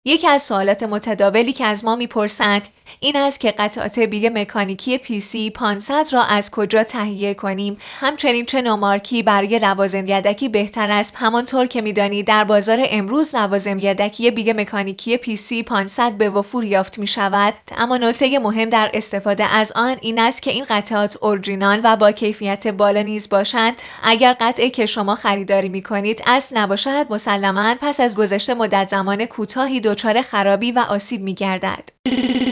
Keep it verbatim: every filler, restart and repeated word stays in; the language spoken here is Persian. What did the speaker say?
یکی از سوالات متداولی که از ما میپرسند این است که قطعات بیگ مکانیکی پی سی پانصد را از کجا تهیه کنیم، همچنین چه نوع مارکی برای لوازم یدکی بهتر است. همانطور که میدانید در بازار امروز لوازم یدکی بیگ مکانیکی پی سی پانصد به وفور یافت می شود، اما نکته مهم در استفاده از آن این است که این قطعات اورجینال و با کیفیت بالا نیز باشند. اگر قطعی که شما خریداری می کنید اصل نباشد، مسلماً پس از گذشت مدت زمان کوتاهی دچار خرابی و آسیب می گردد.